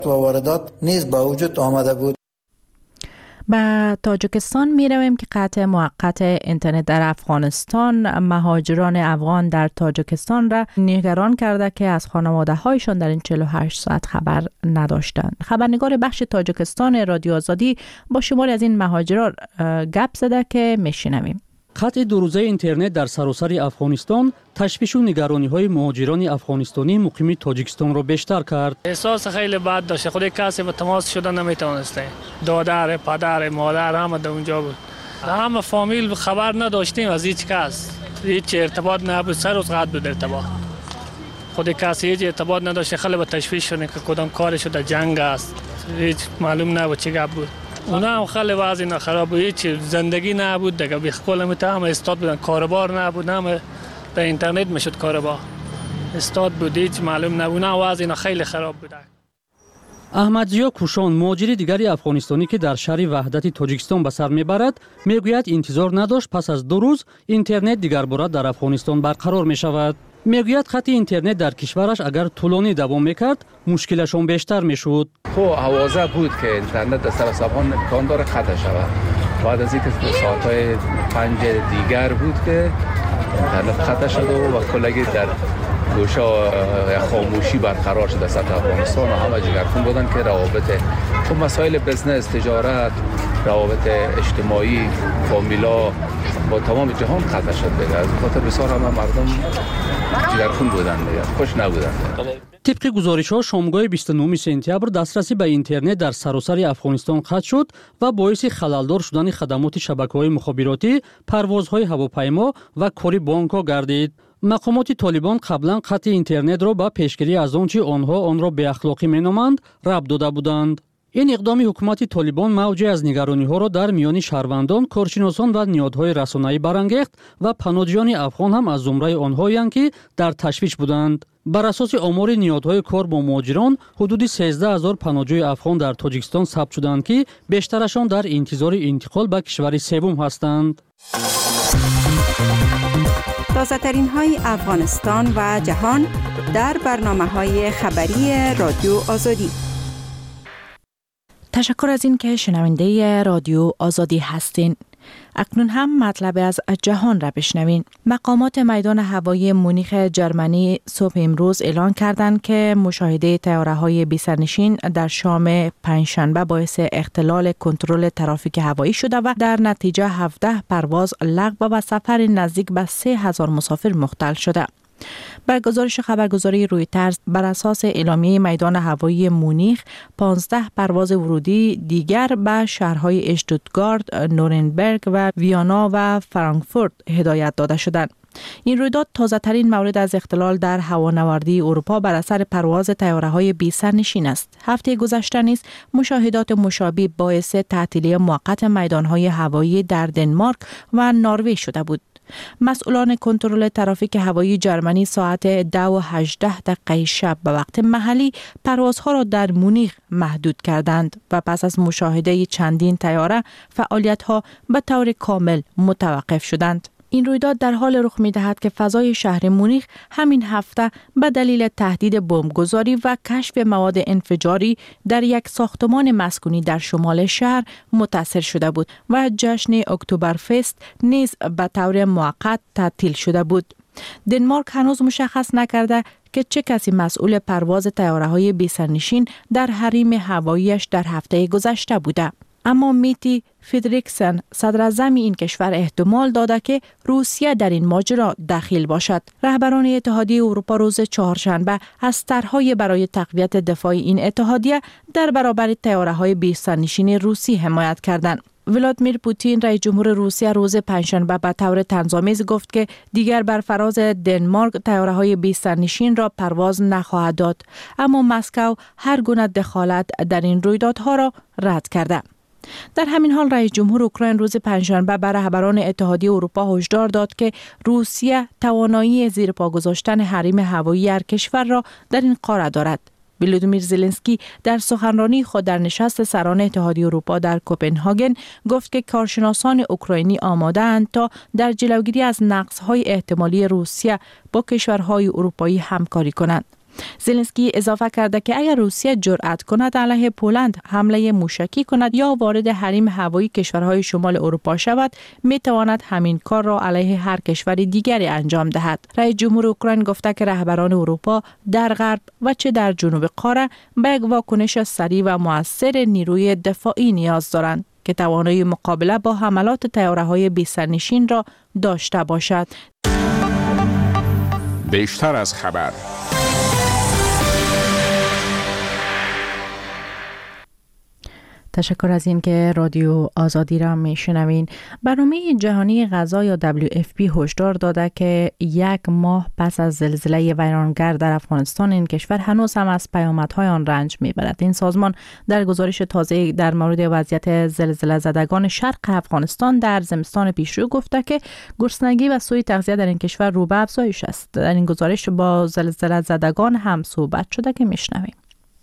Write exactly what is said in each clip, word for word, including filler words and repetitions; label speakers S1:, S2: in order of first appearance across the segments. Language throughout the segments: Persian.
S1: و واردات نیز به وجود آمده بود.
S2: به تاجیکستان می رویم که قطع موقت اینترنت در افغانستان مهاجران افغان در تاجیکستان را نگران کرده که از خانواده هایشان در این چهل و هشت ساعت خبر نداشتند. خبرنگار بخش تاجیکستان رادیو آزادی با شماری از این مهاجران گپ زده که میشنویم.
S3: قطع دو روزه اینترنت در سراسر افغانستان تشویش و نگرانی‌های مهاجران افغانستانی مقیم تاجیکستان را بیشتر کرد.
S4: احساس خیلی بد داشت. خود کسی با تماس شدن نمیتونسته. دادر، پدر، مادر همه در اونجا بود. همه فامیل خبر نداشتیم از هیچ کس. هیچ ارتباط نبود. سر روز قطع بود ارتباط. خود کسی هیچ ارتباط نداشت. خیلی با تشویش شدن که کدام کارش در جنگ است. هیچ معلوم نبود چه گپ بود. اونا هم خیلی وضعی خراب بود. هیچ زندگی نبود دیگه. بیخکل هم هم استاد بودن. کاربار نبود. هم در اینترنت میشد کاربار. استاد بود. هیچ معلوم نبود. اونا وضعی خیلی خراب بود.
S3: احمدزیا کوشان مهاجر دیگری افغانستانی که در شهر وحدت تاجیکستان به سر میبرد میگوید انتظار نداشت پس از دو روز اینترنت دیگر باره در افغانستان برقرار میشود. میگوید خط اینترنت در کشورش اگر طولانی دوام میکرد مشکلشون بیشتر میشد.
S5: خب حوازه بود که اینترنت در سراسبان امکان داره قطع شود. بعد از اینکه ساعت‌های پنج دیگر بود که اینترنت قطع شد و کلگی در گوشه خاموشی برقرار شد در سطح افغانستان و همه جگرخون بودن که روابط و مسائل بزنس، تجارت، روابط اجتماعی، فامیلا با تمام جهان قطع شد دیگه. از خاطر بسیار همه مردم جگرخون بودن دیگه، خوش نبودن.
S3: طبق گزارش‌ها شامگاه بیست و نهم سپتامبر دسترسی به اینترنت در سراسر افغانستان قطع شد و باعث خللدار شدن خدمات شبکه‌های مخابراتی، پروازهای هواپیما و کاری بانک‌ها گردید. مقامات طالبان قبلا قطع اینترنت را با پیشگیری از آنچه آنها آن را بی اخلاقی مینامند ربط داده بودند. این اقدام حکومت طالبان موجی از نگرانی‌ها را در میان شهروندان، کارشناسان و نهادهای رسانه‌ای برانگیخت و پناهجویان افغان هم از زمره آنهایند که در تشویش بودند. بر اساس آمار نهادهای کار با مهاجران، حدود سیزده هزار پناهجوی افغان در تاجیکستان ثبت شدند که بیشترشان در انتظار انتقال به کشور سوم هستند.
S6: تازه ترین های افغانستان و جهان در برنامه های خبری رادیو آزادی.
S2: تشکر از این که شنونده رادیو آزادی هستین. اکنون هم مطلب از جهان را بشنوین. مقامات میدان هوایی مونیخ جرمنی صبح امروز اعلان کردند که مشاهده طیاره‌های بی‌سرنشین در شام پنجشنبه باعث اختلال کنترل ترافیک هوایی شده و در نتیجه هفده پرواز لغو و سفر نزدیک به سه هزار مسافر مختل شده. بر گزارش خبرگزاری رویترز بر اساس اعلامیه میدان هوایی مونیخ پانزده پرواز ورودی دیگر به شهرهای اشتوتگارت، نورنبرگ و ویانا و فرانکفورت هدایت داده شدند. این رویداد تازه‌ترین مورد از اختلال در هوانوردی اروپا بر اثر پرواز طیاره‌های بی‌سرنشین است. هفته گذشته نیز مشاهدات مشابه باعث تعطیلی موقت میدان‌های هوایی در دنمارک و نروژ شده بود. مسئولان کنترل ترافیک هوایی جرمنی ساعت ده و هجده دقیقه شب به وقت محلی پروازها را در مونیخ محدود کردند و پس از مشاهده چندین طیاره فعالیت‌ها به طور کامل متوقف شدند. این رویداد در حال رخ می‌دهد که فضای شهر مونیخ همین هفته به دلیل تهدید بمبگذاری و کشف مواد انفجاری در یک ساختمان مسکونی در شمال شهر متاثر شده بود و جشن اکتبرفست نیز به طور موقت تعطیل شده بود. دنمارک هنوز مشخص نکرده که چه کسی مسئول پرواز طیاره‌های بی‌سرنشین در حریم هواییش در هفته گذشته بوده. اما میتی فیدریکسن صدراعظم این کشور احتمال داده که روسیه در این ماجرا دخیل باشد. رهبران اتحادیه اروپا روز چهارشنبه از طرح‌های برای تقویت دفاع این اتحادیه در برابر طیاره‌های بی‌سرنشین روسی حمایت کردند. ولادیمیر پوتین رئیس جمهور روسیه روز پنجشنبه به طور طنزآمیز گفت که دیگر بر فراز دنمارک طیاره‌های بی‌سرنشین را پرواز نخواهد داد، اما مسکو هر گونه دخالت در این رویدادها را رد کرده. در همین حال رئیس جمهور اوکراین روز پنجشنبه بر رهبران اتحادیه اروپا هشدار داد که روسیه توانایی زیر پا گذاشتن حریم هوایی هر کشور را در این قاره دارد. ولودیمیر زلنسکی در سخنرانی خود در نشست سران اتحادیه اروپا در کوپنهاگن گفت که کارشناسان اوکراینی آماده اند تا در جلوگیری از نقص‌های احتمالی روسیه با کشورهای اروپایی همکاری کنند. زلنسکی اضافه کرده که اگر روسیه جرأت کند علیه پولند حمله موشکی کند یا وارد حریم هوایی کشورهای شمال اروپا شود، می تواند همین کار را علیه هر کشور دیگری انجام دهد. رئیس جمهور اوکراین گفته که رهبران اروپا در غرب و چه در جنوب قاره به یک واکنش سریع و مؤثر نیروی دفاعی نیاز دارند که توانایی مقابله با حملات طیاره‌های بی سرنشین را داشته باشد.
S7: بیشتر از خبر.
S2: تشکر از این که رادیو آزادی را میشنوین. برنامه جهانی غذا یا دبلیو اف پی هشدار داده که یک ماه پس از زلزله ویرانگر در افغانستان این کشور هنوز هم از پیامدهای آن رنج میبرد. این سازمان در گزارش تازه در مورد وضعیت زلزله زدگان شرق افغانستان در زمستان پیشرو گفته که گرسنگی و سوء تغذیه در این کشور رو به افزایش است. در این گزارش با زلزله زدگان هم صحبت شده که میشنویم.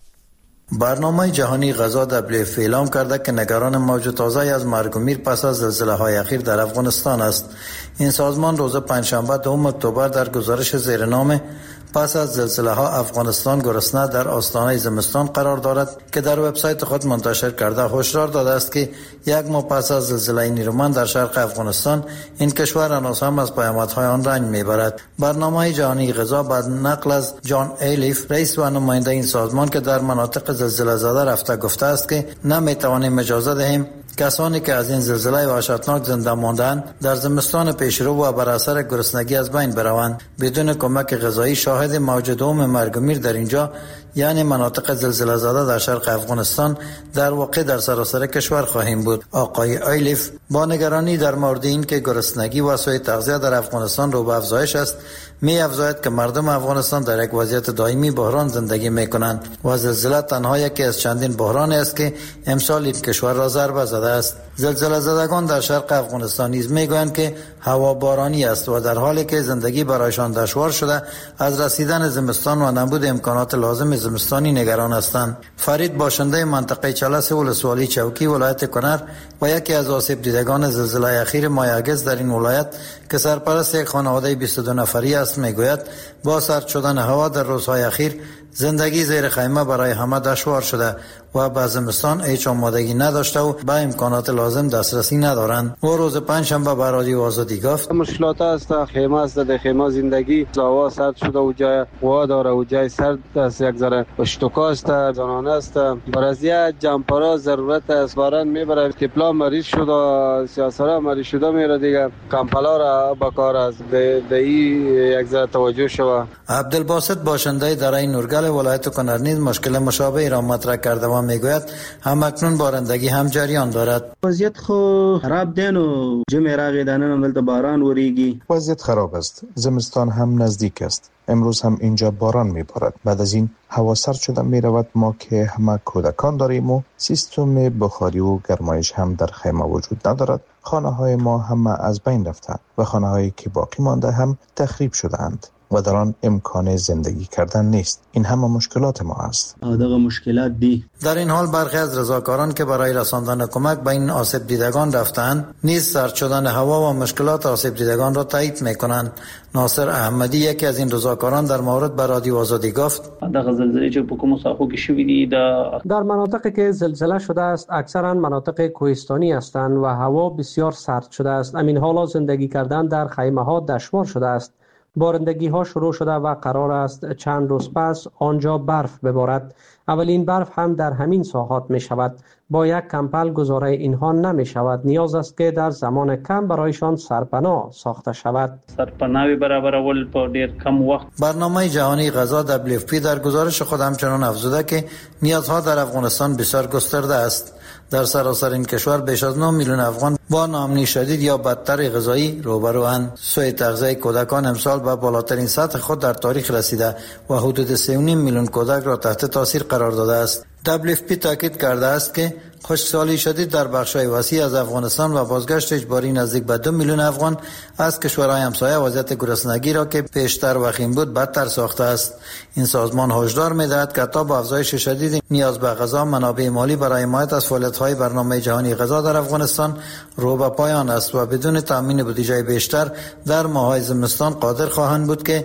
S1: برنامه جهانی غذا دبلیو اف پی اعلام کرده که نگران موج تازه از مرگ و میر پس از زلزله های اخیر در افغانستان است. این سازمان روز پنجشنبه دوم اکتبر در گزارش زیرنام پس از زلزله ها افغانستان گرسنه در آستانه زمستان قرار دارد که در وبسایت خود منتشر کرده هشدار داده است که یک ماه پس از زلزله نیرومند در شرق افغانستان این کشور هنوز هم از پیامدهای آن رنج میبرد. برنامه جهانی غذا بعد نقل از جان ایلیف رئیس و نماینده این سازمان که در مناطق زلزله زده رفته گفته است که نمیتوانیم اجازه دهیم کسانی که از این زلزله وحشتناک زنده ماندند در زمستان پیشرو و بر اثر گرسنگی از بین بروند. بدون کمک غذایی شاهد موج دوم مرگ و میر در اینجا یعنی مناطق زلزله زده در شرق افغانستان در واقع در سراسر کشور خواهیم بود. آقای ایلیف با نگرانی در مورد این که گرسنگی و سوء تغذیه در افغانستان رو به افزایش است می افزاید که مردم افغانستان در یک وضعیت دائمی بحران زندگی می کنند و زلزله تنها یکی از چندین بحرانی است که امسال این کشور را ضربه زده است. زلزله زدگان در شرق افغانستان نیز می گویند که هوا بارانی است و در حالی که زندگی برایشان دشوار شده از رسیدن زمستان و نبود امکانات لازم زمستانی نگران هستند. فرید باشنده منطقه چلس ولسوالی چوکی ولایت کنر و یکی از آسیب دیدگان زلزله اخیر ماه اگست در این ولایت که سرپرست یک خانواده بیست و دو نفری است میگوید با سرد شدن هوا در روزهای اخیر زندگی زیر خیمه برای همه دشوار شده و به زمستان هیچ آمادگی نداشته و به امکانات لازم دسترسی ندارند. و روز پنجشنبه به رادیو آزادی گفت
S8: مشکلات است، خیمه است، در خیمه زندگی هوا سرد شده و جای هوا داره و جای سرد است، یک ذره اشتکا است، زنانه است. برای جمپرا ضرورت است، باران میبره تپلا مریض شده، سیاسرا مریض شده میره دیگه کمپلا را با کار است، به این یک ذره توجه شوه.
S1: عبدالباسط باشنده درای نورگل ولایت کنر نیز مشکل مشابهی را مطرح کرده و میگوید هم اکنون بارندگی هم جریان دارد.
S9: وضعیت خو خراب دین و جمع راغی دانن ولت باران وریگی.
S10: وضعیت خراب است. زمستان هم نزدیک است. امروز هم اینجا باران میبارد. بعد از این هوا سرد شده میرود. ما که همه کودکان داریم و سیستم بخاری و گرمایش هم در خیمه وجود ندارد. خانه های ما همه از بین رفته و خانه هایی که باقی مانده هم تخریب شده اند و در آن امکان زندگی کردن نیست. این همه مشکلات ما است.
S9: آداغ مشکلات دی.
S1: در این حال برخی از رضاکاران که برای رساندن کمک به این آسیب دیدگان رفتند نیز سرد شدن هوا و مشکلات آسیب دیدگان را تایید میکنند. ناصر احمدی یکی از این رضاکاران در مورد به رادیو آزادی گفت
S11: دغه زلزلې چې په کومو ساحو کې شوې دي
S12: در مناطقی که زلزله شده است اکثرا مناطق کوهستانی هستند و هوا بسیار سرد شده است. همین حالا زندگی کردن در خیمه ها دشوار شده است. بارندگی ها شروع شده و قرار است چند روز پس آنجا برف ببارد. اولین برف هم در همین ساحات می شود. با یک کمپل گزاره اینها نمی شود. نیاز است که در زمان کم برایشان سرپناه ساخته شود.
S11: سرپناهی برابرول په ډیر کم وخت.
S1: برنامه جهانی غذا دبلیو اف پی در گزارش خود همچنان افزوده که نیازها در افغانستان بسیار گسترده است. در سراسر این کشور بیش از نه میلیون افغان با ناامنی شدید یا بدتر غذایی روبروند. سوء تغذیه کودکان امسال به بالاترین سطح خود در تاریخ رسیده و حدود سه و نیم میلیون کودک را تحت تاثیر قرار داده است. دبلیو اف پی تاکید کرده است که خشکسالی شدید در بخش‌های وسیع از افغانستان و بازگشت اجباری نزدیک به دو میلیون افغان از کشورهای همسایه وضعیت گرسنگی را که پیشتر وخیم بود بدتر ساخته است. این سازمان هشدار می‌دهد که تا با افزایش شدید نیاز به غذا منابع مالی برای حمایت از فعالیت‌های برنامه جهانی غذا در افغانستان رو به پایان است و بدون تامین بودجه بیشتر در ماه‌های زمستان قادر خواهند بود که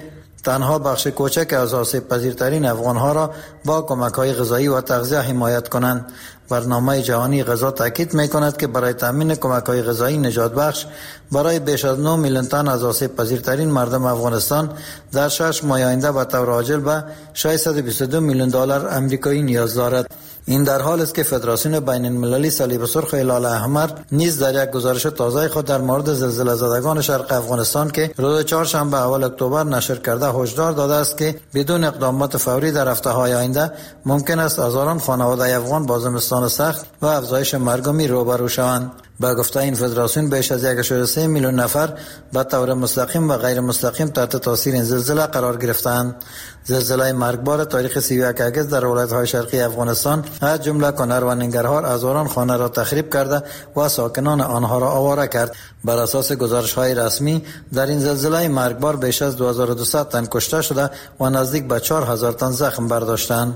S1: تنها بخش کوچک از آسیب پذیرترین افغانها را با کمک‌های غذایی و تغذیه حمایت کنند. برنامه جهانی غذا تاکید می‌کند که برای تامین کمک‌های غذایی نجات بخش برای بیش از نه میلیون تن از آسیب پذیرترین مردم افغانستان در شش ماه آینده به طور عاجل به ششصد و بیست و دو میلیون دلار آمریکایی نیاز دارد. این در حالی است که فدراسیون بین المللی صلیب سرخ هلال احمر نیز در یک گزارش تازه خود در مورد زلزله زدگان شرق افغانستان که روز چهارشنبه اول اکتبر نشر کرده هشدار داده است که بدون اقدامات فوری در هفته‌های آینده ممکن است هزاران خانواده افغان با زمستان سخت و افزایش مرگ و میر روبرو شوند. با گفته این فدراسیون بیش از یک و سه میلیون نفر به طور مستقیم و غیر مستقیم تحت تاثیر این زلزله قرار گرفتند. زلزله مرگبار تاریخ سی و یک اگست در ولایت‌های شرقی افغانستان از جمله کنر و ننگرهار هزاران خانه را تخریب کرده و ساکنان آنها را آواره کرد. بر اساس گزارش‌های رسمی در این زلزله مرگبار بیش از دو هزار و دویست تن کشته شده و نزدیک به چهار هزار تن زخم برداشتند.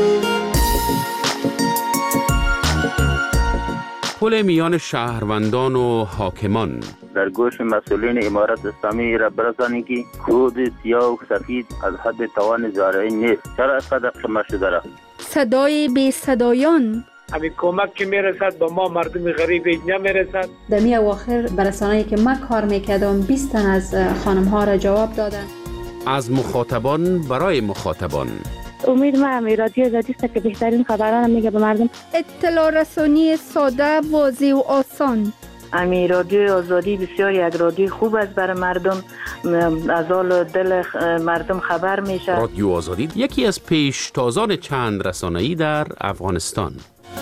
S7: پل میان شهروندان و حاکمان
S13: در گوش مسئولین امارت اسلامی را برسانید که کود سیاه و سفید از حد توان زارعی نیست. چرا اینقدر قمه شده را؟
S14: صدای بی صدایان
S15: همین کمک که میرسد به ما مردم غریب نمیرسد.
S16: در می اواخر برسانه‌ای که من کار میکردم بیست تن از خانم ها را جواب دادن.
S7: از مخاطبان برای مخاطبان.
S17: امید ما همی رادیو آزادی است که بهترین خبران میگه به مردم.
S14: اطلاع رسانی ساده، واضح و آسان.
S18: امی رادیو آزادی بسیار یک رادیو خوب است برای مردم، از حال دل مردم خبر میشه.
S7: رادیو آزادی یکی از پیشتازان چند رسانه‌ای در افغانستان.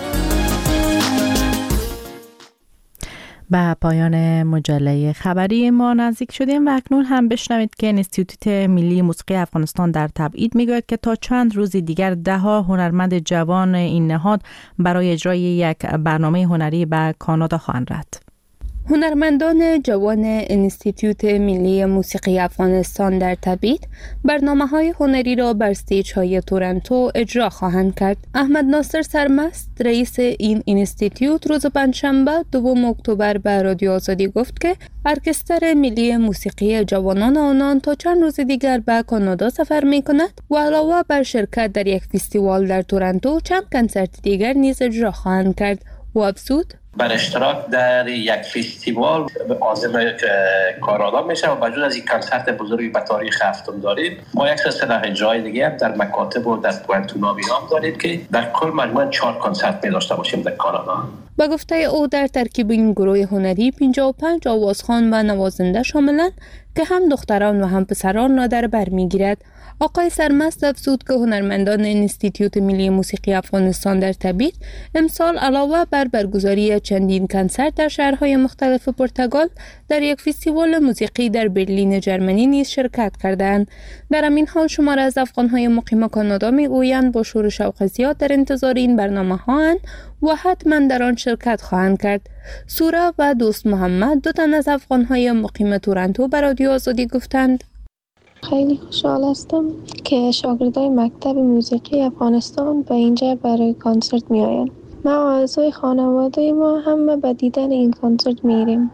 S2: به پایان مجله خبری ما نزدیک شدیم و اکنون هم بشنوید که انستیتوت ملی موسیقی افغانستان در تبعید میگوید که تا چند روز دیگر ده ها هنرمند جوان این نهاد برای اجرای یک برنامه هنری به کانادا خواهند رفت.
S14: هنرمندان جوان انستیتوت ملی موسیقی افغانستان در تبعید برنامه‌های هنری را بر استیج‌های تورنتو اجرا خواهند کرد. احمد ناصر سرمست رئیس این انستیتوت روز پنجشنبه دوم اکتبر به رادیو آزادی گفت که ارکستر ملی موسیقی جوانان آنان تا چند روز دیگر به کانادا سفر می‌کند و علاوه بر شرکت در یک فستیوال در تورنتو چند کنسرت دیگر نیز اجرا خواهند کرد. و افزود
S19: بر اشتراک در یک فستیوال عازم کانادا میشه و بجز از این کنسرت بزرگی به تاریخ هفتم داریم، ما یک سلسله اجرای دیگه هم در مکاتب و در پوینتونا هم داریم که در کل مجموعاً چهار کنسرت می داشته باشیم در کانادا.
S14: با گفته او در ترکیب این گروه هنری پنجاه و پنج آوازخوان و نوازنده شاملند که هم دختران و هم پسران را در بر میگیرد. آقای سرمست افزود که هنرمندان انستیتوت ملی موسیقی افغانستان در تبعید امسال علاوه بر برگزاری چندین کنسرت در شهرهای مختلف پرتغال در یک فستیوال موسیقی در برلین جرمنی نیز شرکت کردند. در همین حال شمار از افغانهای مقیم کانادا میگویند با شور و شوق زیاد در انتظار این برنامه‌ها و حتما در آن شرکت خواهند کرد. سورا و دوست محمد دو تن از افغانهای مقیم تورنتو به رادیو آزادی گفتند
S20: خیلی خوشحال هستم که شاگردای مکتب موسیقی افغانستان به اینجا برای کنسرت می آیند. ما آرزوی خانواده ما همه به دیدن این کنسرت میریم.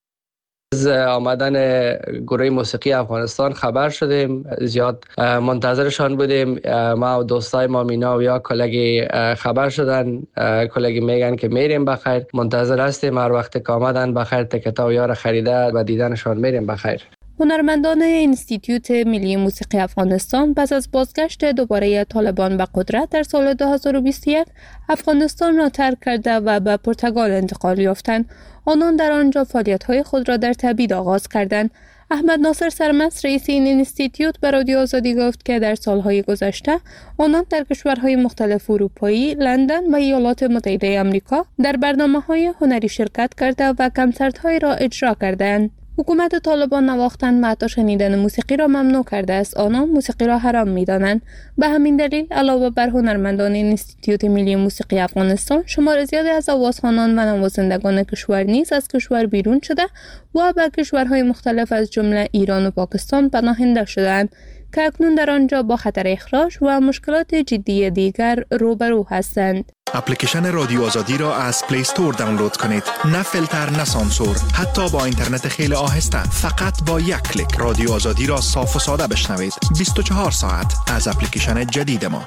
S21: از آمدن گروه موسیقی افغانستان خبر شدیم، زیاد منتظرشان بودیم. ما و دوستای ما مینا و یا کلگی خبر شدن، کلگی میگن که میریم بخیر، منتظر هستیم هر وقت که آمدن بخیر تکتا و یار خریده و دیدنشان میریم بخیر.
S14: هنرمندان انستیتوت ملی موسیقی افغانستان پس از بازگشت دوباره طالبان به قدرت در سال دو هزار و بیست و یک افغانستان را ترک کرده و به پرتغال انتقال یافتند. آنان در آنجا فعالیت‌های خود را در تبعید آغاز کردند. احمد ناصر سرمست رئیس این انستیتوت به رادیو آزادی گفت که در سالهای گذشته آنان در کشورهای مختلف اروپایی، لندن و ایالات متحده آمریکا در برنامه‌های هنری شرکت کرده و کنسرت‌های را اجرا کردند. حکومت طالبان نواختن و حتی شنیدن موسیقی را ممنوع کرده است. آنان موسیقی را حرام می‌دانند. به همین دلیل علاوه بر هنرمندان انستیتوت ملی موسیقی افغانستان، شمار زیادی از آوازخوانان و نوازندگان کشور نیز از کشور بیرون شده و به کشورهای مختلف از جمله ایران و پاکستان پناهنده شدند که اکنون در آنجا با خطر اخراج و مشکلات جدی دیگر روبرو هستند.
S4: اپلیکیشن رادیو آزادی را از پلی استور دانلود کنید. نه فیلتر، نه سانسور، حتی با اینترنت خیلی آهسته. فقط با یک کلیک رادیو آزادی را صاف و ساده بشنوید. بیست و چهار ساعت از اپلیکیشن جدید ما.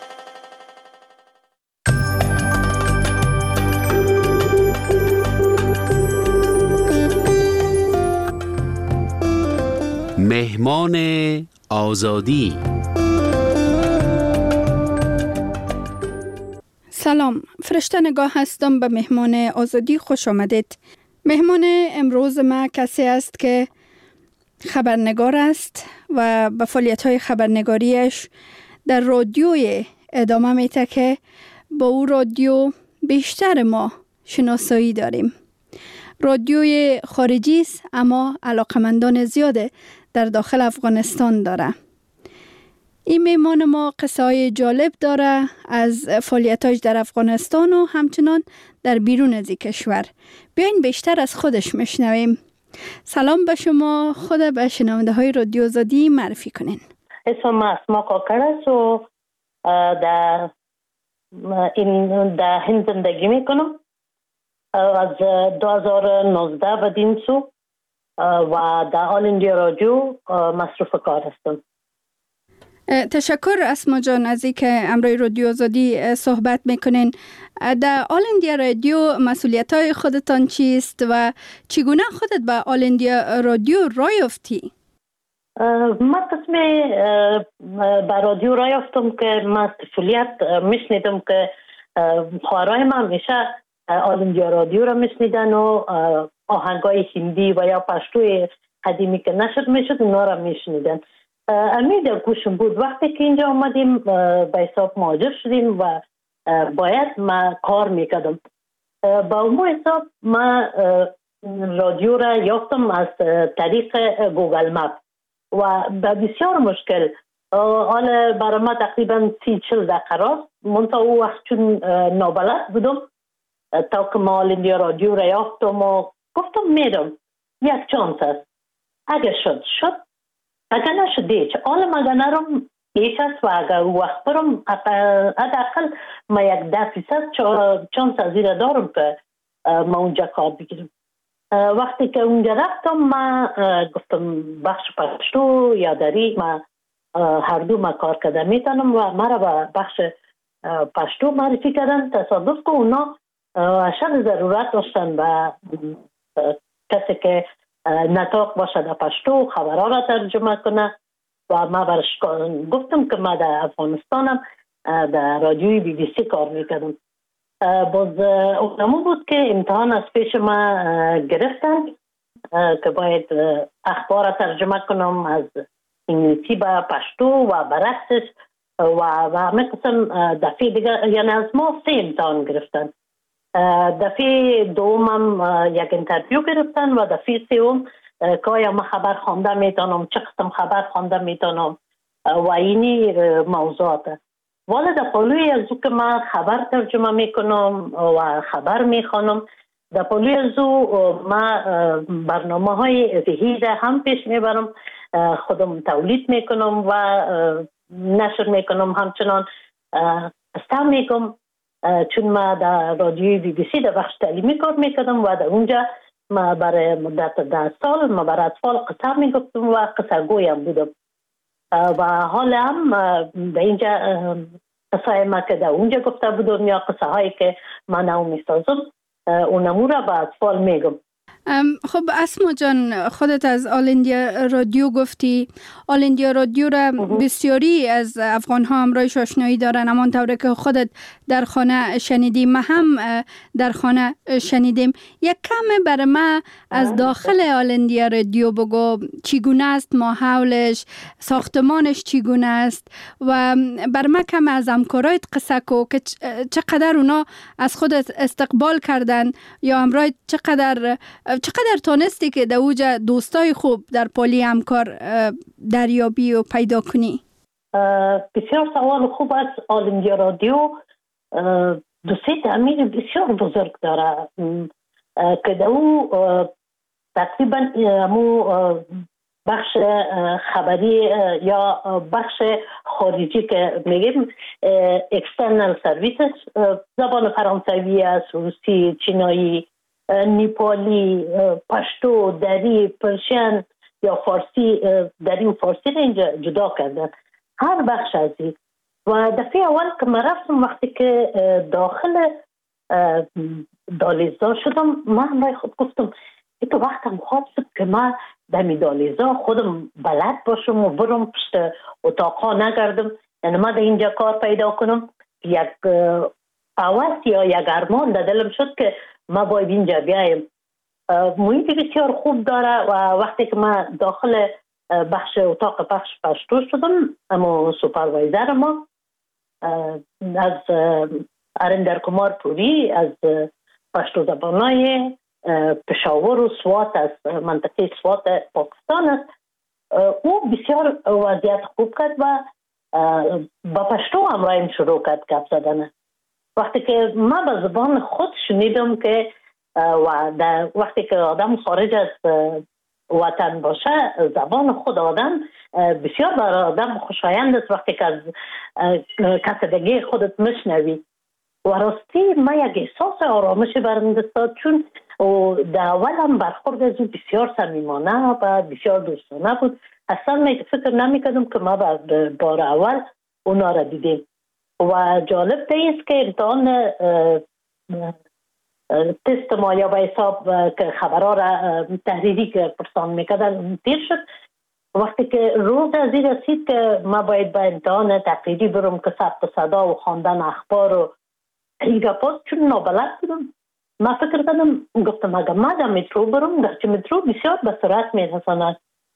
S7: مهمان آزادی.
S22: سلام، فرشته نگاه هستم به مهمان آزادی. خوش آمدید. مهمان امروز ما کسی است که خبرنگار است و به فعالیت‌های خبرنگاریش در رادیوی ادامه میده که با او رادیو بیشتر ما شناسایی داریم. رادیوی خارجی است اما علاقمندان زیاد در داخل افغانستان داره. این مهمان ما قصه های جالب داره از فعالیتاش در افغانستان و همچنان در بیرون از کشور. بیاین بیشتر از خودش میشنویم. سلام به شما، خود به شنونده های رادیو آزادی معرفی کنین.
S23: اسمم اسما کاکر است و در این در هند زندگی میکنم. از دو هزار و نوزده بدین سو و در آل اندیا رادیو مصروف کار هستم.
S22: تشکر اسما جان از اینکه امروی رادیو آزادی صحبت میکنین. در آل اندیا رادیو مسئولیت های خودتان چیست و چگونه خودت به آل اندیا رادیو راه یافتی؟
S23: من قسم به رادیو راه یافتم که من از طفولیت میشنیدم که خواهرای من همیشه آل اندیا رادیو را میشنیدن و آهنگای هندی و یا پشتوی قدیمی که نشد میشد اونا را میشنیدن. امید گوشم بود. وقتی که اینجا آمدیم به حساب مهاجر شدیم و باید ما کار میکردم. با اون حساب ما رادیو را یافتم از طریق گوگل مپ و به بسیار مشکل. حالا برای ما تقریبا سی چل دقیقه راست. منطقه او وقت چون نابلد بودم تا که ما آل اندیا رادیو را یافتم و گفتم میرم. یک چانس است. اگه شد شد. اگر نشده چه حالا مگه نرم یک است و اگر وقت برم حداقل ما یک ده فیصد چانس از این دارم که ما اونجا کار بگیرم. وقتی که اونجا رفتم ما گفتم بخش پشتو یا دری ما هر دو ما کار کردم میتونم و مرا به بخش پشتو معرفی کردن. تصادف که اونا اشد ضرورت داشتن و کسی که نطاق باشه در پشتو خبرها را ترجمه کنه و ما برش گفتم که ما در افغانستانم در رادیوی بی بی سی کار میکردم. باز اونمو بود که امتحان از پیش ما گرفتن که باید اخبار را ترجمه کنم از انگلیسی به پشتو و برعکسش و همه قسم دفعه دیگه، یعنی از ما سه امتحان گرفتن. دفعه دومم یک انترویو گرفتن و دفعه سوم که آیا من خبر خوانده میتونم، چه قسم خبر خوانده میتونم و اینی موضوعات. ولی در پالوی از او که من خبر ترجمه میکنم و خبر میخوانم، در پالوی از او من برنامه های ذهی هم پیش میبرم، خودم تولید میکنم و نشر میکنم. همچنان استم میکنم چون ما در رادیوی بی بی سی در بخش تعلیمی کار میکردم و در اونجا ما برای مدت ده سال ما برای اطفال قصه میگفتم و قصه گویم بودم و حالا هم در اینجا قصه ما که در اونجا گفته بودم یا قصه هایی که من نو میسازم اونمو را به اطفال میگم.
S22: خب اسما جان، خودت از آل اندیا رادیو گفتی. آل اندیا رادیو را بسیاری از افغان ها همراهش آشنایی دارن، همان طوری که خودت در خانه شنیدیم، ما هم در خانه شنیدیم. یک کم برای ما از داخل آل اندیا رادیو بگو، چگونه است ماحولش، ساختمانش چگونه است و بر ما کم از همکارایت قصه کو که چقدر اونا از خودت استقبال کردن یا همراه چقدر چقدر تونستی که در اوجا دوستای خوب در پالی همکار دریابی و پیدا کنی؟
S23: بسیار سوال خوب است. آل اندیا رادیو دوستی تعمیر بسیار بزرگ داره که در او تقریبا امو بخش خبری یا بخش خارجی که میگیم اکسترنال سرویسز، زبان فرانسوی است، روسی، چینایی، نیپالی، پشتو، دری، پرشین یا فارسی، دری و فارسی را اینجا جدا کردن، هر بخش از این. و دفعه اول که من رفتم وقتی که داخل دالیزا شدم، من همراه خود گفتم ای تو وقتم خواهد شد که من دمی دالیزا خودم بلد باشم و برم پشت اتاقا نگردم، یعنی من در اینجا کار پیدا کنم. یک اول یا یک ارمان در دلم شد که ما باید اینجا بیایم. محیط بسیار خوب داره و وقتی که من داخل بخش اتاق بخش پشتو شدم، اما سوپروایزر ما از ارندر کمار پوری از پشتو زبانای پشاور و سوات از منطقه سوات پاکستان است، او بسیار وضعیت خوب کرد و با پشتو همراهیم شروع کرد گپ زدن. وقتی که من به زبان خود شنیدم که و در وقتی که آدم خارج از وطن باشه، زبان خود آدم بسیار برای آدم خوشایند است وقتی که از کسدگی خودت مشنوی. و راستی من یک احساس آرامش برم دستاد، چون در اول هم برخورد از او بسیار صمیمانه و بسیار دوستانه بود. اصلا من فکر نمی کردم که ما بار اول اونا را دیدیم. و جالب دیست که امتحان تست ما یا به حساب که خبرها را تحریری که پرسان میکردن تیر شد. وقتی که روز از این رسید که ما باید به امتحان تقریری برم که ثبت صدا و خواندن اخبار و این گپاست، چون نابلد بودم، ما فکر کردم، گفتم اگر ما در مترو برم، گرچه مترو بسیار به سرعت میرساند،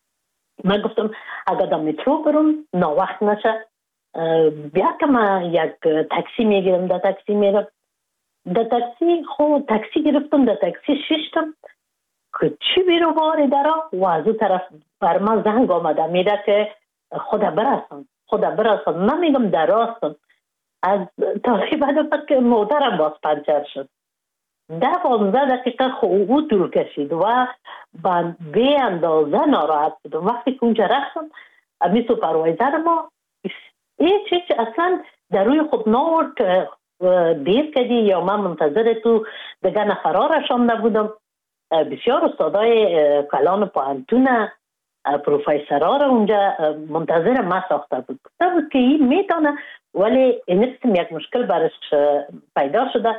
S23: من گفتم اگر در مترو برم ناوقت نشه، بیا که من یک تاکسی میگیرم، در تاکسی میرم. در تاکسی خود تاکسی گرفتم، در تاکسی ششتم که چی بیرو باری درا و از اون طرف بر من زنگ آمده میده که خدا برسن خدا برسن. من میگم در راستم. از تاکی بعد که مادرم باز پنچر شد. ده پانزده دقیقه خوبو طول کشید و من به اندازه ناراحت بودم. وقتی که اونجا رفتم امی سوپروایزر ما این چیز اصلا در روی خود ناورد که دیر کردی یا من منتظر تو دیگه نفرها رشانده بودم. بسیار استادای کلان پوهنتون پروفیسرها را اونجا منتظر ما ساخته بود. گفته بود که این میتونه، ولی این یک مشکل برش پیدا شده،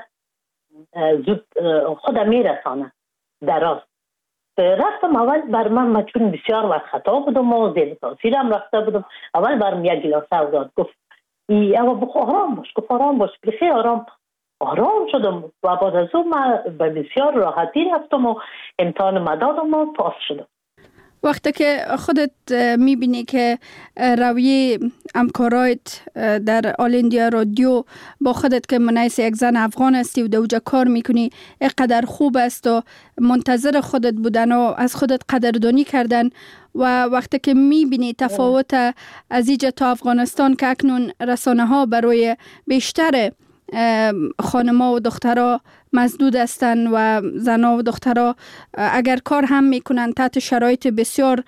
S23: زود خود میرسانه در راست. رفتم اول بر من چون بسیار وقت خطا بودم و زیر تاثیرم رفته بودم، اول برم یک گلاسه داد، گفت ای اما بخو آرام باش، گفت آرام باش، بخی آرام آرام شدم و بعد از اون من به بسیار راحتی رفتم و امتحان مدادم و پاس شدم.
S22: وقتی که خودت میبینی که رویه همکارایت در آل اندیا رادیو با خودت که منیس یک زن افغان هستی و دوجا کار میکنی اینقدر خوب است و منتظر خودت بودن و از خودت قدردانی کردن، و وقتی که میبینی تفاوت از اینجا تا افغانستان که اکنون رسانه ها برای بیشتر خانما و دخترها مسدود هستند و زنها و دخترها اگر کار هم میکنن تحت شرایط بسیار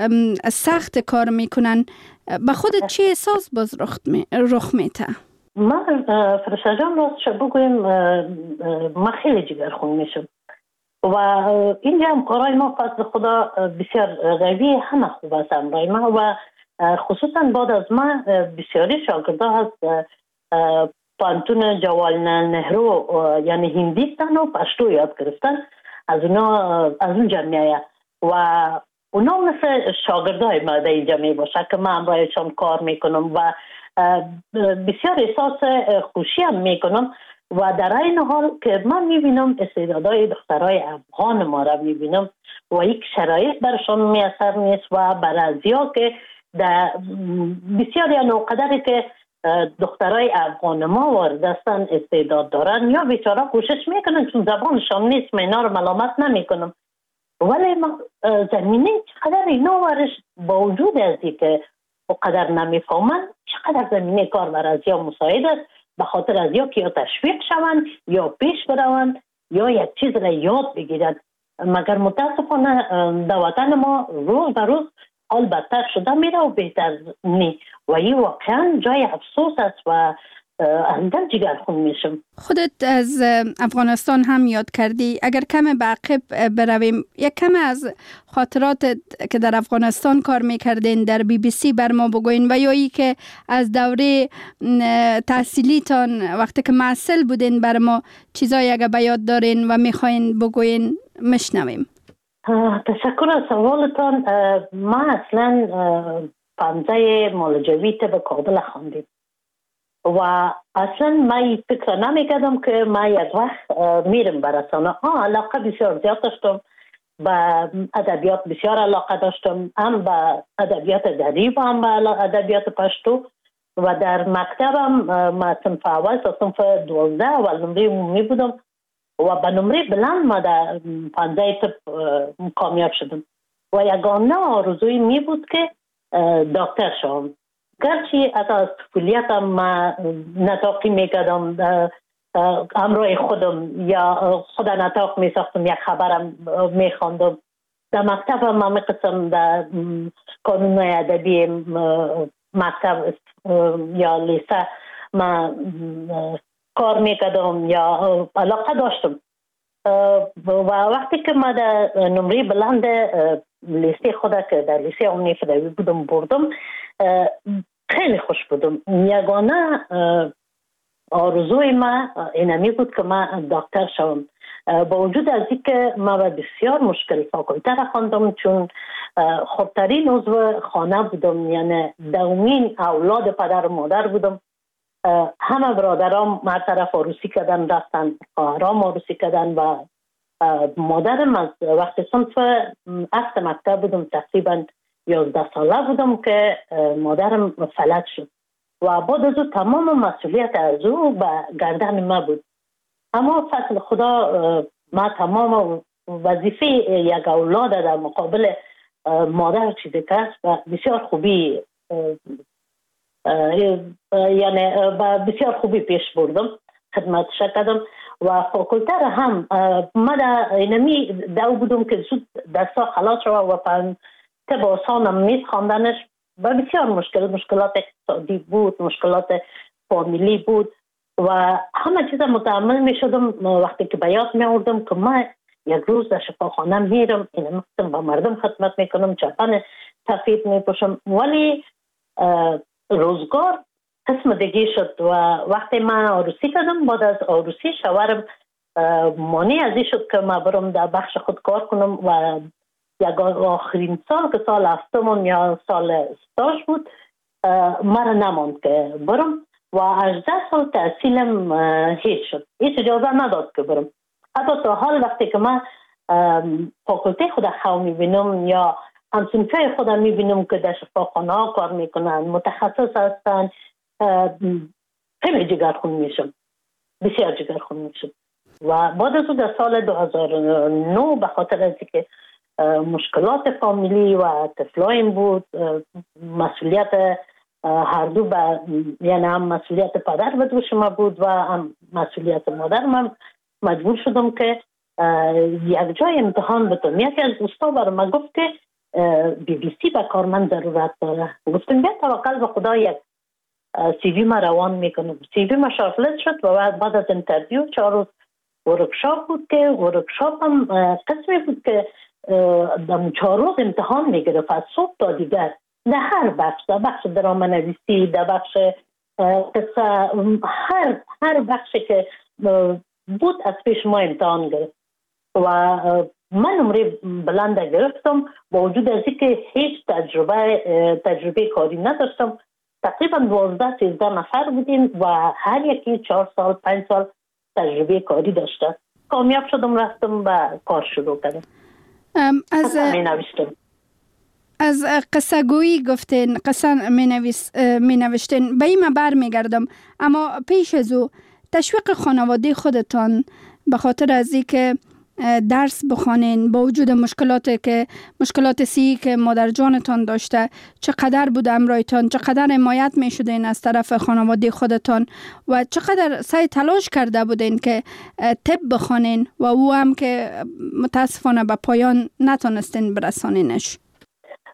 S22: سخت کار میکنن، به خودت چی احساس باز رخ میته؟
S23: من فرشته جان راستش بگویم من خیلی جگرخون میشم و اینجا هم کارهای ما فضل خدا بسیار قوی همه خوب است امرای ما و خصوصا بعد از ما بسیاری شاگرده هست پانتون جوالنا نهرو یعنی هندیستان و پشتو یاد گرفتن، از اونا از اون جمعیه و اونا مثل شاگردای ما در این جمعیه باشه که من امرایشان کار میکنم و بسیار احساس خوشی هم میکنم و در این حال که من میبینم استعدادهای دخترای افغان ما را میبینم و یک شرایط برشان میاثر نیست و برازیا که در بسیار یا نوقدری که دخترای افغان ما وارد هستن استعداد دارن یا بیچاره کوشش میکنن چون زبانشان نیست، من اینا رو ملامت نمیکنم، ولی زمینه چقدر اینا ورش با وجود ازی که اقدر نمیفهمن چقدر زمینه کار برازیا مساعد است، به خاطر از یا که یا تشویق شوند یا پیش بروند یا یک چیز را یاد بگیرند. مگر متاسفانه در وطن ما روز به روز حال بدتر شده میره و بهتر نی و این واقعا جای افسوس است و اندر جگرخون میشم.
S22: خودت از افغانستان هم یاد کردی، اگر کم به عقب برویم یک کم از خاطرات که در افغانستان کار میکردین در بی بی سی بر ما بگوین و یا ای که از دوره تحصیلیتان وقتی که معسل بودین بر ما چیزایی اگر به یاد دارین و میخواین بگوین مشنویم.
S23: تشکر از سوالتان. ما اصلا پانزه مالجویت به کابل خواندیم و اصلا ما فکر نمیکردم که ما یک وقت میرم به رسانه. آه علاقه بسیار زیاد داشتم، به ادبیات بسیار علاقه داشتم، هم به ادبیات دری و هم به ادبیات پشتو و در مکتبم ما صنف اول تا صنف دوازده اول نمره عمومی بودم و به نمره بلند ما در پانزه تپ کامیاب شدم و یگانه آرزوی می بود که دکتر شوم. گرچه از طفولیتم ما نطاقی میکردم، همراه خودم یا خود نطاق میساختم، یک خبرم میخواندم. در مکتبم ما میقسم در کانون ادبی مکتب یا لیسه ما کار میکردم یا علاقه داشتم و وقتی که ما در نمره بلند لیسه خود که در لیسه عمومی فدوی بودم بردم خیلی خوش بودم. یگانه آرزوی ما اینمی بود که ما دکتر شوم. با وجود از اینکه ما بسیار مشکل فاکولته را خواندم چون خودترین عضو خانه بودم، یعنی دومین اولاد پدر و مادر بودم. همه برادرام ما طرف عروسی کردن رفتن، خواهرام عروسی کردن و مادرم از وقتی صنف هفت مکتب بودم تقریبا یازده ساله بودم که مادرم فلج شد و بعد از او تمام مسئولیت از او به گردن ما بود. اما فضل خدا ما تمام وظیفه یک اولاد در مقابل مادر چیزی که است و بسیار خوبی یعنی بسیار خوبی پیش بردم، خدمتش کردم و فاکولته را هم ما در اینمی دو بودم که زود دستا خلاص شد و پن طب آسانم نیست خواندنش و بسیار مشکل مشکلات اقتصادی بود، مشکلات فامیلی بود و همه چیز متحمل می شدم. وقتی که به یاد می آوردم که ما یک روز در شفاخانه میرم، این مقصد با مردم خدمت میکنم، چپن سفید می پوشم، ولی روزگار قسم دیگه شد و وقتی من عروسی کردم بعد از عروسی شوهرم مانع از این شد که من برم در بخش خود کار کنم و یک آخرین سال که سال هفتم یا سال استاژ بود مرا نماند که برم و هجده سال تحصیلم هیچ شد، هیچ اجازه نداد که برم. حتی تا حال وقتی که من فاکولته خود خواهم میبینم یا همسنفه خودم میبینم که در شفاخانه ها کار میکنن، متخصص هستن، خیلی جگرخون میشم، بسیار جگرخون میشم. و بعد از او در سال دو هزار و نه به خاطر از که مشکلات فامیلی و طفلایم بود، مسئولیت هر دو با یعنی هم مسئولیت پدر به دوش ما بود و هم مسئولیت مادر من مجبور شدم که یک جای امتحان بتونم. یکی از دوستا برای من گفت که بی بی سی به کار من ضرورت داره. گفتم بیا توکل به خدا یک سی وی ما روان میکنم. سی وی ما شارتلیست شد و بعد از انترویو چهار روز ورکشاپ بود که ورکشاپ هم قسمی بود که در چهار روز امتحان میگرفت از صبح تا دیگر در هر بخش، در بخش درام نویسی، در بخش قصه، هر هر بخشی که بود از پیش ما امتحان گرفت و من نمره بلند گرفتم با وجود از اینکه هیچ تجربه تجربه کاری نداشتم. تقریبا دوازده سیزده نفر بودیم و هر یکی چهار سال پنج سال تجربه کاری داشته. کامیاب شدم، رفتم و کار شروع کردم.
S22: از
S23: می نوشتم.
S22: از قصه گویی گفتین، قصه می, نویس می نوشتین، به این بر می گردم. اما پیش از او تشویق خانواده خودتان به خاطر از این که درس بخوانین با وجود مشکلاتی که مشکلات سی که مادر جانتان داشته، چقدر بود امرایتان، چقدر حمایت می شدین از طرف خانواده خودتان و چقدر سعی تلاش کرده بودین که طب بخوانین و او هم که متاسفانه به پایان نتونستین برسانینش؟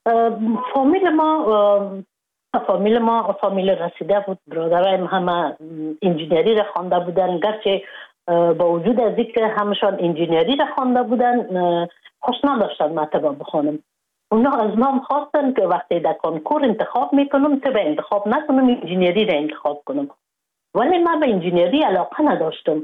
S23: فامیل ما فامیل ما فامیل رسیده بود. برادرایم همه انجینری را خوانده بودن، گرچه با وجود از اینکه همشان انجینری را خوانده بودن خوش نداشتن مطلب بخونم. اونا از ما خواستن که وقتی در کنکور انتخاب میکنم طب انتخاب نکنم، انجینری را انتخاب کنم. ولی من به انجینری علاقه نداشتم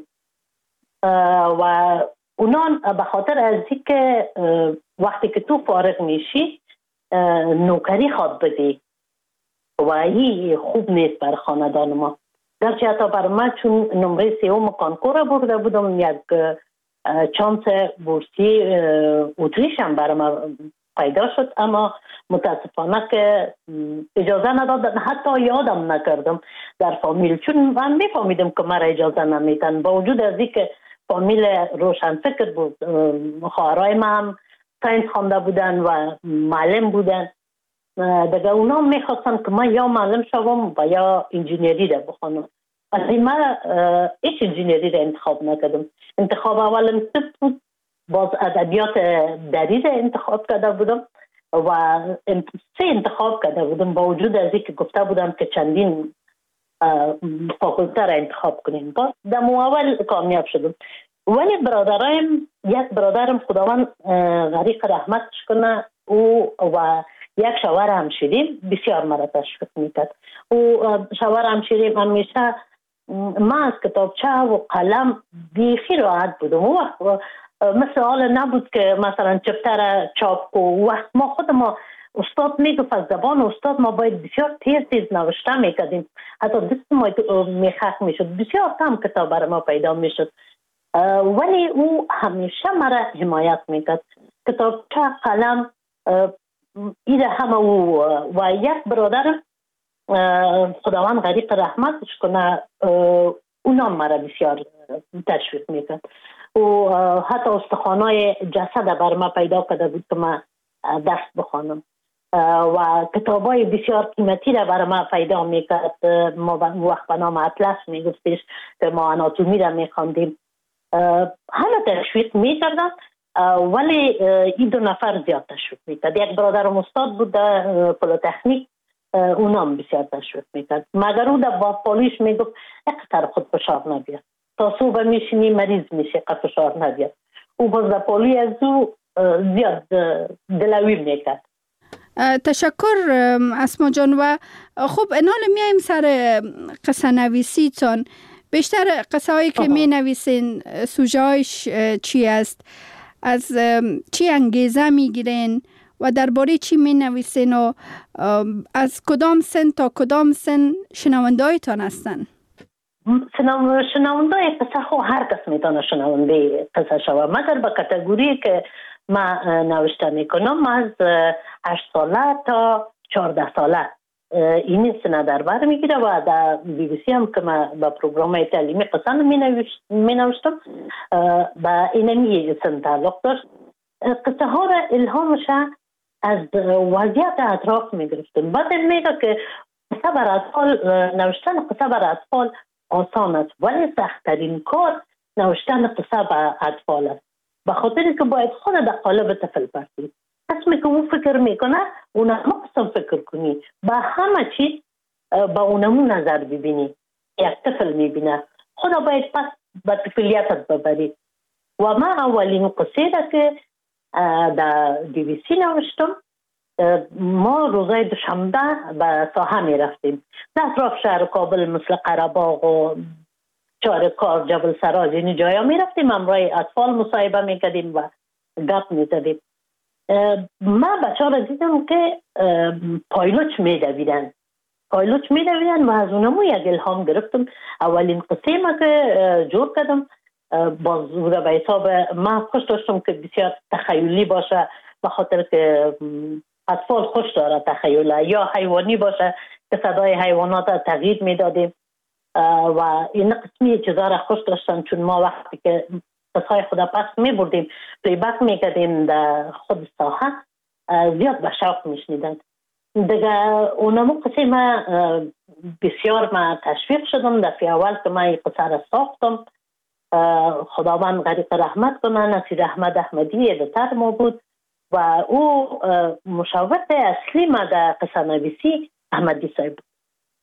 S23: و اونا به خاطر از اینکه وقتی که تو فارغ میشی نوکری خواد بدی و این خوب نیست بر خاندان ما. گرچه حتی بر من چون نمره سیوم کانکور برده بودم یک چانس بورسی اتریش هم بر من پیدا شد، اما متاسفانه که اجازه ندادن، حتی یادم نکردم در فامیل، چون من میفهمیدم که مرا اجازه نمیدن با وجود از اینکه فامیل روشن فکر بود. خواهرای من هم ساینس خوانده بودن و معلم بودن. دیگه اونا میخواستن که من یا معلم شوم و یا انجینری را بخونم. ولی من هیچ انجینری را انتخاب نکردم. انتخاب اولم طب بود، باز ادبیات دری را انتخاب کرده بودم و سه انتخاب کرده بودم با وجود از اینکه گفته بودم که چندین فاکولته را انتخاب کنیم. باز در اول کامیاب شدم. ولی برادرایم، یک برادرم خداوند غریق رحمتش کنه، او و یک شوهر همشیریم بسیار مرا تشویق میکرد. او شوهر همشیریم همیشه من از کتابچه و قلم بیخی راحت بودم. او وقت مثل حال نبود که مثلا چپتر چاپ و وقت ما خود ما استاد میگفت از زبان استاد ما باید بسیار تیز تیز نوشته میکردیم، حتی دست ما میخک میشد، بسیار کم کتاب برای ما پیدا میشد. ولی او همیشه مرا حمایت میکرد. کتابچه قلم ایده همه او و یک برادر خداوند غریق رحمتش کنه اونا مرا بسیار تشویق میکرد. و حتی استخوانای جسد بر ما پیدا کرده بود که من دست بخوانم و کتابای بسیار قیمتی را برای ما پیدا میکرد. ما وقت به نام اطلس میگفتش که ما آناتومی را میخواندیم. همه تشویق میکردن ولی این دو نفر زیاد تشویق میکرد. یک برادرم استاد بود در پلیتکنیک، اونام بسیار تشویق میکرد، مگر او در باپالیش میگفت اقتر خود فشار نبید، تا صبح میشینی مریض میشه قد فشار نبید. او باز در پالی از او زیاد دلویر میکرد.
S22: تشکر اسما جان. و خب انال میایم سر قصه نویسی تان. بیشتر قصه هایی که می نویسین سوژه هایش چی است؟ از چی انگیزه می گیرین و درباره چی می نویسین و از کدام سن تا کدام سن شنونده هایتان هستن؟
S23: شنونده قصه خو هر کس میتونه شنونده قصه شوه، مگر به کاتگوری که من نوشته میکنم از هشت ساله تا چهارده ساله این سنه در بر میگیره و در بی بی سی هم که من با پروگرام تعلیمی قصه می نوشتم با اینمی سن تعلق داشت. قصه ها را الهامش از وضعیت اطراف می گرفتم. بعد میگه که قصه بر اطفال، نوشتن قصه بر اطفال آسان است ولی سخت‌ترین کار نوشتن قصه بر اطفال است، به خاطر که باید خود در قالب طفل برسی. اسمی که او فکر میکنه اونمو قسم فکر کنی، با همه چیز با اونمو نظر ببینی. یک طفل میبینه خدا باید پس با طفلیتت ببری. و من اولین قصه را که در دی وی سی نوشتم، ما روزای دوشنبه به ساحه میرفتیم در اطراف شهر کابل مثل قره‌باغ و چارکار، جبل سراج، این جایا میرفتیم، همراه اطفال مصاحبه میکردیم و گپ میزدیم. من بچه ها را دیدم که پایلوچ میدویدن پایلوچ میدویدن و از اونمو یک الهام گرفتم. اولین قصه ما که جور کردم باز به حساب من خوش داشتم که بسیار تخیلی باشه، به خاطر که اطفال خوش داره تخیله، یا حیوانی باشه که صدای حیوانات تغییر میدادیم و این قسمی چیزا را خوش داشتن، چون ما وقتی که قصهای خدا پس می بردیم پلی بک می کردیم در خود ساحه زیاد به شوق می شنیدن. دیگه اونمو قصه ما بسیار ما تشویق شدم. دفعه اول که ما این قصه را ساختم خداوند غریق رحمت کنه، نصیر احمد احمدی ادیتر ما بود و او مشاور اصلی ما در قصه نویسی احمدی صاحب بود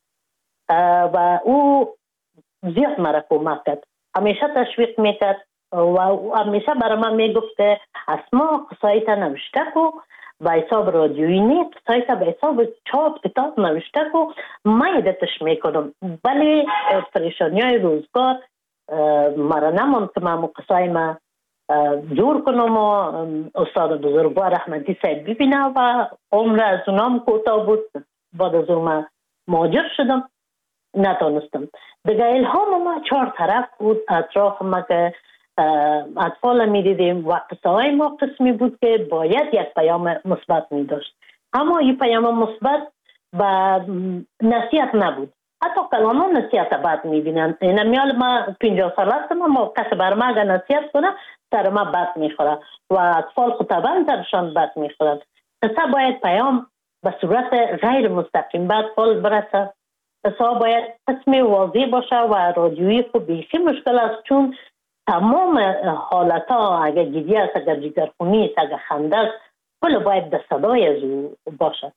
S23: و او زیاد مرا کمک کرد، همیشه تشویق میکرد و همیشه برای من میگفت که اسما قصایت نوشته کو به حساب رادیویی نیست، قصایت به حساب چاپ کتاب نوشته کو، من ایدتش میکنم. ولی پریشانی های روزگار مرا نماند که من قصای ما جور کنم و استاد بزرگوار احمدی صاحب ببینه و عمر از اونام کوتاه بود. بعد از اون من مهاجر شدم، نتونستم. دیگه الهام ما چهار طرف بود اطراف ما که اطفال می دیدیم و قصه های ما قسمی بود که باید یک پیام مثبت می داشت، اما این پیام مثبت با نصیحت نبود. حتی کلاما نصیحت بد می بینن. این میال ما پنجاه سال هستم، اما کسی بر ما اگر نصیحت کنه سر ما بد می خوره و اطفال خطبان سرشان بد می خورد. قصه باید پیام به صورت غیر مستقیم به اطفال برسه. قصه باید قسم واضح باشه و رادیویی خب بیخی مشکل است، چون تمام حالت ها اگر گیری است، اگر جگرخونی است، اگر خنده است، کل باید در صدای از او باشه.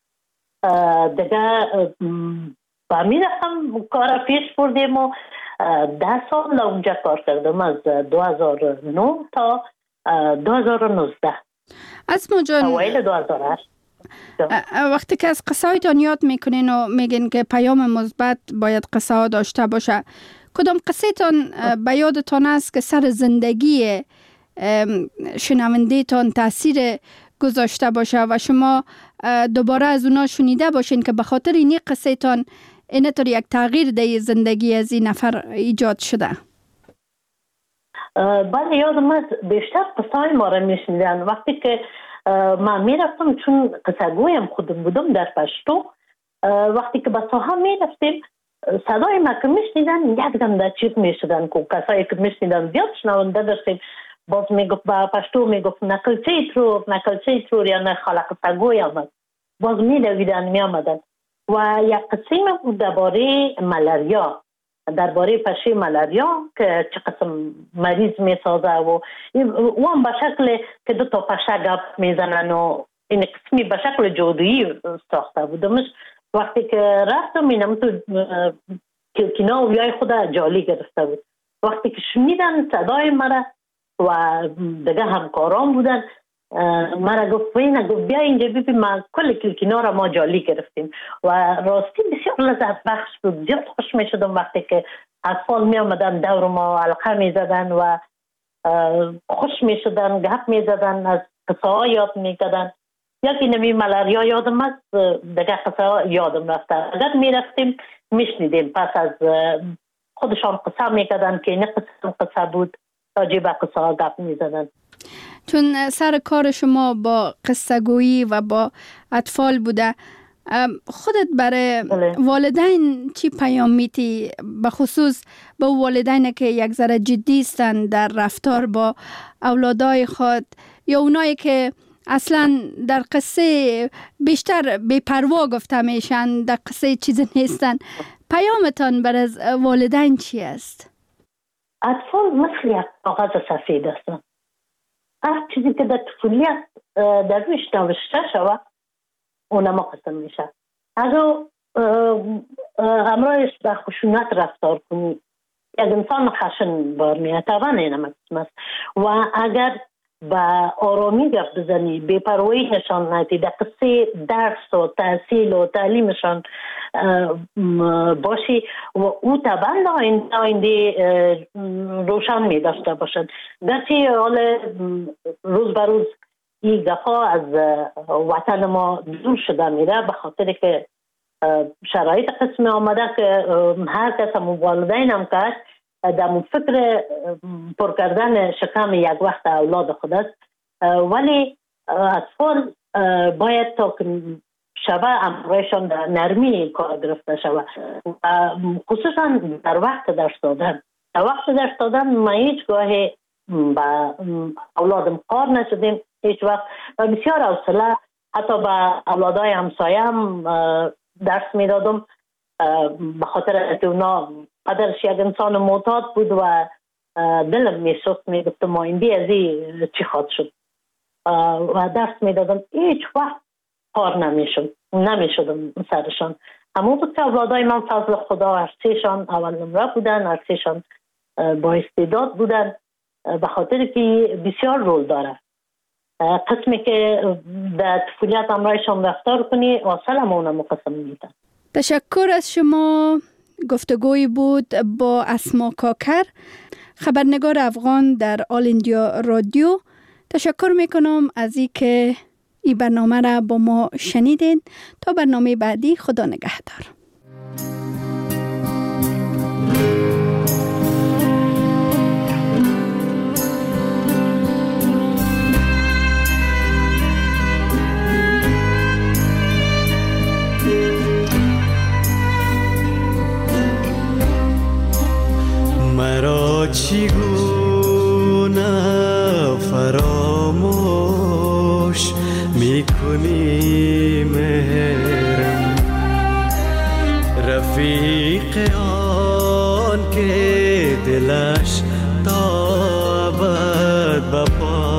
S23: دیگه با می رفتم کار پیش بردیم و ده سال اونجا کار کردم، از دو هزار و نه تا دو هزار و نوزده.
S22: اسما جان،
S23: اوایل دو هزار و هشت.
S22: وقتی که از قصه هایتان یاد میکنین و میگین که پیام مثبت باید قصه ها داشته باشه، کدام قصه تان به یادتان است که سر زندگی شنونده تان تاثیر گذاشته باشه و شما دوباره از اونا شنیده باشین که به خاطر این قصه تان اینطور یک تغییر در زندگی از این نفر ایجاد شده؟
S23: بله، یادم است بیشتر قصه های ما را میشنیدن. وقتی که من میرفتم، چون قصه گویم خودم بودم در پشتو، وقتی که به ساحه میرفتیم صدای ما که میشنیدن یک دم در چیز میشدن که کسایی که میشنیدن زیاد شنونده داشتیم. باز میگفت با پشتو میگفت نکلچه ترور نکلچه ترور یا نه خلق قصه گوی آمد، باز میدویدن میامدن. و یک قسم بود درباره ملاریا، درباره پشه ملاریا که چه قسم مریض میسازه و او هم به شکل که دو تا پشه گپ میزنن و این قسمی به شکل جادویی ساخته بودمش. وقتی که رفتم اینم تو کلکینا و بیای خود جالی گرفته بود. وقتی که شنیدن صدای مرا و دیگه همکاران بودن، مرا گفت وینه گفت بیا اینجا ببین ما کل کلکینا را ما جالی گرفتیم و راستی بسیار لذت بخش بود. زیاد خوش می شدم وقتی که اطفال می آمدن دور ما حلقه می زدن و خوش می شدن، گپ می زدن، از قصه ها یاد می کردن. یکی نمی ملاریا یادم است، دیگه قصه ها یادم رفته. اگر می رفتیم می شنیدیم، پس از خودشان قصه می کردن که این قصه قصه بود، راجع به قصه ها گپ می زدن.
S22: چون سر کار شما با قصه گویی و با اطفال بوده، خودت برای والدین چی پیام میتی؟ به خصوص به والدین که یک ذره جدی هستند در رفتار با اولادای خود یا اونایی که اصلا در قصه بیشتر بی‌پروا گفته میشن، در قصه چیزی نیستن، پیامتان برای والدین چی است؟
S23: اطفال مثل یک کاغذ سفید هستند. هر چیزی که در طفولیت در رویش نوشته شود اونما قسم میشه. اگر همراهش به خشونت رفتار کنی، یک انسان خشن بار میاد، طبعا اینم قسم است. و اگر با آرامی گفت بزنی، بی‌پروایی نشان ندی، در قصه درس و تحصیل و تعلیمشان باشی و او طبعا آینده روشن می داشته باشد. گرچه حال روز به روز این دفعه از وطن ما دور شده میره به خاطر که شرایط قسم آمده که هر کس هم والدین هم کرد در فکر پر کردن شکم یک وقت اولاد خود است. ولی اطفال باید تا که شبه امرایشان در نرمی کار گرفته شوه، خصوصا در وقت درس دادن. در وقت درس دادن ما هیچ گاهی با اولادم کار نشدیم، هیچ وقت بسیار حوصله حتی با اولادای همسایه هم درس می دادم، به خاطر که اونا پدرش یک انسان معتاد بود و دلم می سوخت، می گفتم آینده از این چی خواهد شد. و درس میدادم، هیچ وقت کار نمیشد نمیشدم سرشان. همون بود که اولادای من فضل خدا ارسیشان اول نمره بودن، ارسیشان با استعداد بودن، به خاطر که بسیار رول داره. قسمی که در طفولیت امرایشان رفتار کنی اصلا همونه مقسم میدن.
S22: تشکر از شما. گفتگوی بود با اسما کاکر، خبرنگار افغان در آل اندیا رادیو. تشکر میکنم از این که این برنامه را با ما شنیدین. تا برنامه بعدی، خدا نگهدار.
S3: مرا چگونه فراموش میکنی مهرم، رفیق آن که دلش تا ابد به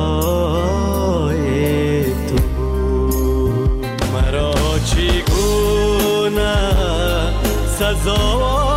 S3: پای تو بود. مرا چگونه سزا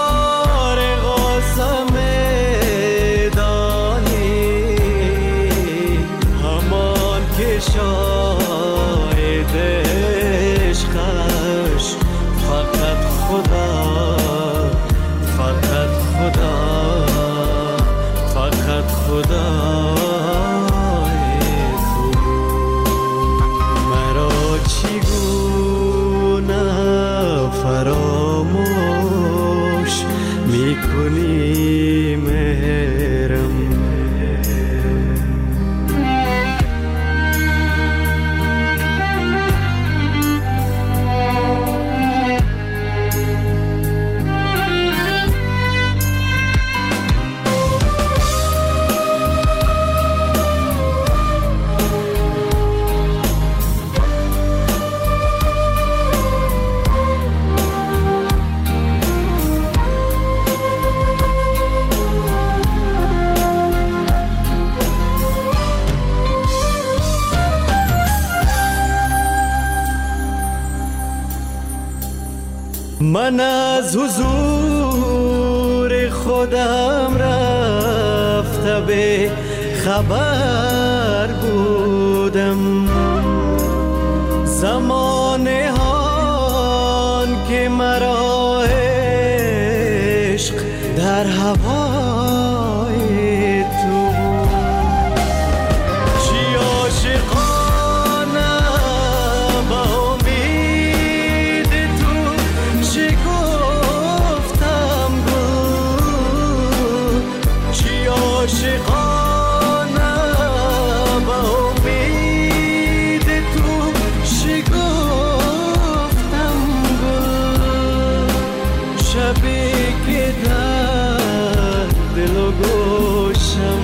S3: من از حضور خودم رفته به خبر بودم، زمانه هان که مرا عشق در هوای تو بود. چی عاشقانه با امید تو چی گفتم بود، چی عاشقانه با امید تو چی گفتم بود. شبی که در دل و گوشم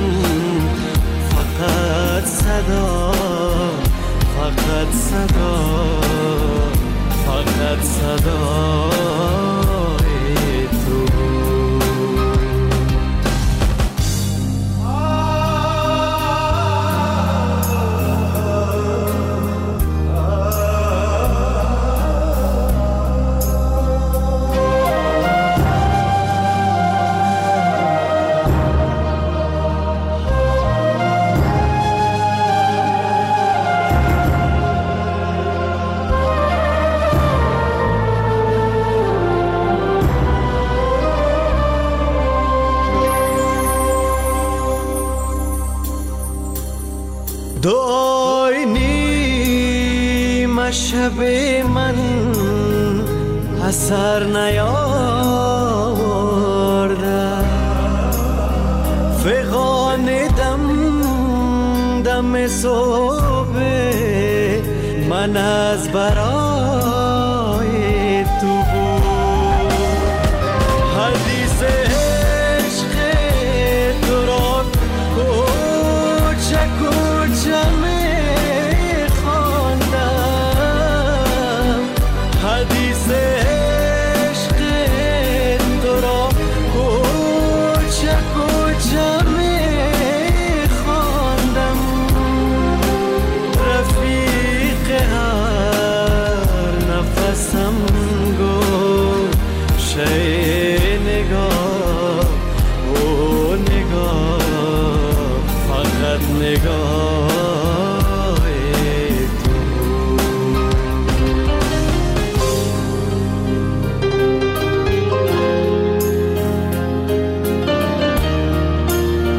S3: فقط صدا فقط صدا فقط صدای تو. دعای نیم شب من اثر نیاورده، فغان دم دم صبح من از برای تو بود. حدیث عشق تو را کوچه کوچه می خواندم، حدیث عشق تو را کوچه کوچه می خواندم. نگاه